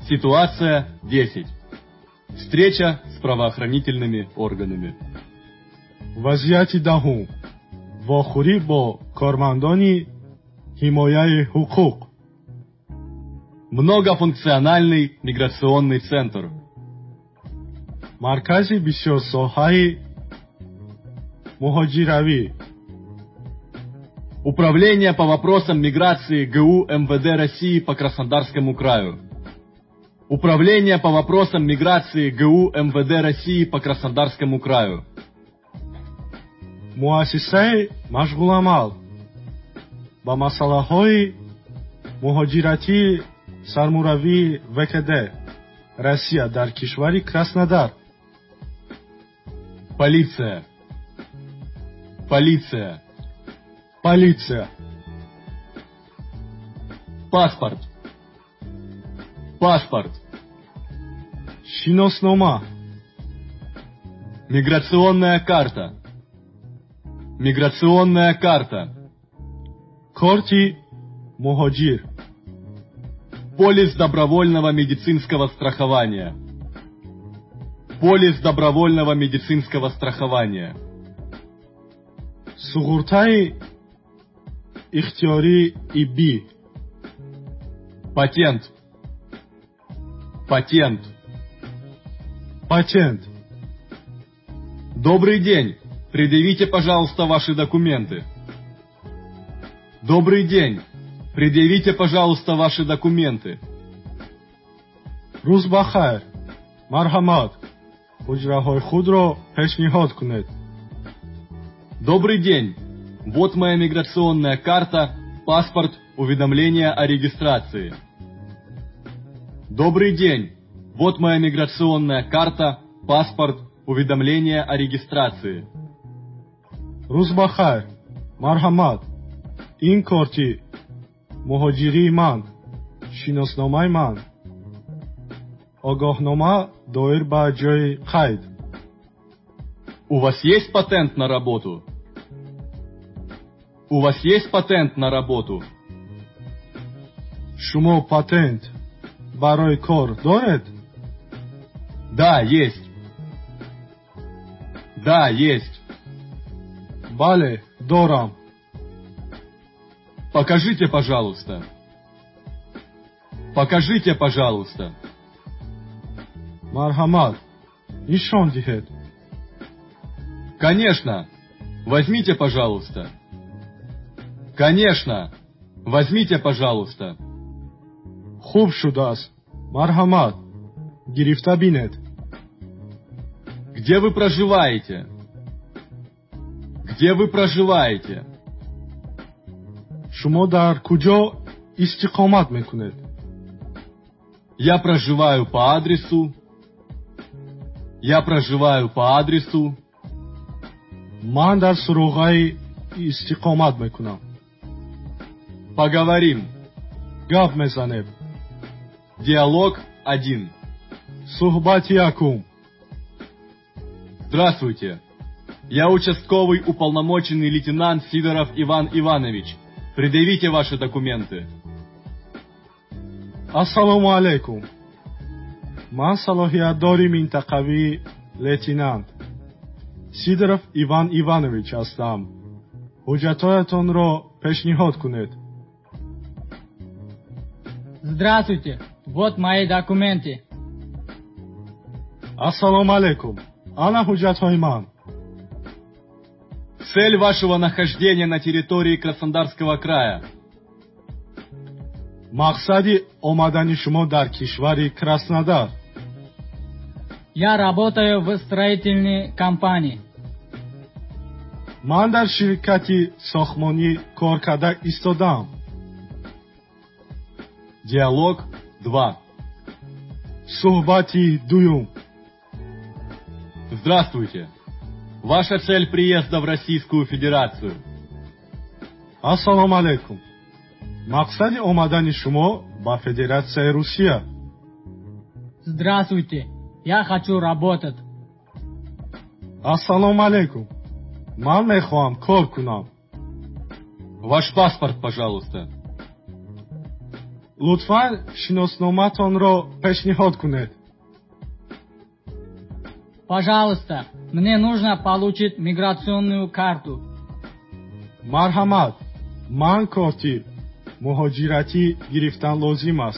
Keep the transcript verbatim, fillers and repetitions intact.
Ситуация десять. Встреча с правоохранительными органами. وضعیت دهم واخوری با کارمندان حمایت حقوق. Многофункциональный миграционный центр. مرکز بسیار ساحه مهاجروی. Управление по вопросам миграции ГУ МВД России по Краснодарскому краю. Управление по вопросам миграции ГУ МВД России по Краснодарскому краю. مؤسسه مشغول عمل با مسائل مهاجرتی سرمروی وکده روسیه در کشور کراسنودار. Полиция. Полиция. Полиция. Паспорт. Паспорт. شناسنامه. Миграционная карта. Миграционная карта. карти مهاجر. Полис добровольного медицинского страхования. Полис добровольного медицинского страхования. سغورتای اختیاری ای-بی. Патент. Патент. Патент. Добрый день. Предъявите, пожалуйста, ваши документы. Добрый день. Предъявите, пожалуйста, ваши документы. روز بخیر. مرحمت. اجراهای خود را پیشنهاد کنید. Добрый день. Вот моя миграционная карта, паспорт, уведомление о регистрации. Добрый день. Вот моя миграционная карта, паспорт, уведомление о регистрации. روز بخیر. مرحمت. این کارتی مهاجری من. شناسنامه من. آگاهنامه دایر به جای قید. У вас есть патент на работу? У вас есть патент на работу? شما پاتنت برای کار دارید؟ Да, есть. Да, есть. بله دارم. Покажите, пожалуйста. Покажите, пожалуйста. مرحمت. نشان دهید. Конечно. Возьмите, пожалуйста. Конечно. Возьмите, пожалуйста. خوب شده است. مرحمت. گرفته بینید. Где вы проживаете? Где вы проживаете? شما در کجا استقامت میکنید؟ Я проживаю по адресу. Я проживаю по адресу. من در سروغای استقامت میکنم. Поговорим. گپ میزنیم. Диалог один. صحبت یکم. Здравствуйте. Я участковый уполномоченный лейтенант Сидоров Иван Иванович. Предъявите ваши документы. السلام علیکم. من صلاحیت داری منطقوی لیتینانت سیدروف ایوان ایوانویچ هستم. حجتهایتان را پیشنهاد کنید. Здравствуйте. Вот мои документы. السلام علیکم. انا حجتهای من. Цель вашего нахождения на территории Краснодарского края. مقصد آمدن شما در کشور کراسنودار. Я работаю в строительной компании. من در شرکت ساختمانی کار کرده ایستادم. Диалог два. صحبت دوم. Здравствуйте. Ваша цель приезда в Российскую Федерацию. السلام علیکم. مقصد آمدن شما به فدراسیای روسیه. Здравствуйте. Я хочу работать. السلام علیکم. من میخواهم کار کنم. Ваш паспорт, пожалуйста. лутфан шиносноматонро пешниҳод кунед. Пожалуйста, мне нужно получить миграционную карту. марҳамат, ман корти муҳоҷиратӣ гирифтан лозим аст.